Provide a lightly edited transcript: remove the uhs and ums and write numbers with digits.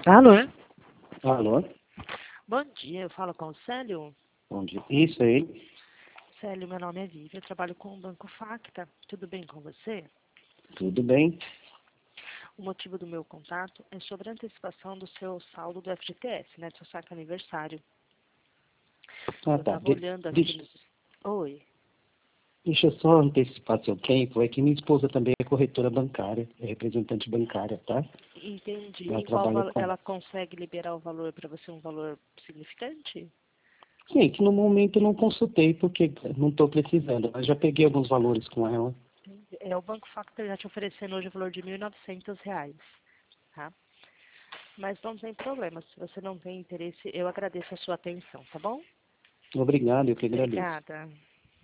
Alô? Alô? Bom dia, eu falo com o Célio. Bom dia. Isso aí. Célio, meu nome é Vivi, eu trabalho com o Banco Facta. Tudo bem com você? Tudo bem? O motivo do meu contato é sobre a antecipação do seu saldo do FGTS, né, do seu saque aniversário. Ah, Eu tá. estava olhando aqui nos... Oi. Deixa eu só antecipar seu tempo. É que minha esposa também é corretora bancária, é representante bancária, tá? Entendi. Ela Em qual trabalha com... ela consegue liberar o valor para você, um valor significante? Sim, que no momento eu não consultei porque não estou precisando, mas já peguei alguns valores com ela. O Banco Facta está te oferecendo hoje o valor de R$ 1.900, tá? Mas não tem problema, se você não tem interesse, eu agradeço a sua atenção, tá bom? Obrigado, eu que agradeço. Obrigada.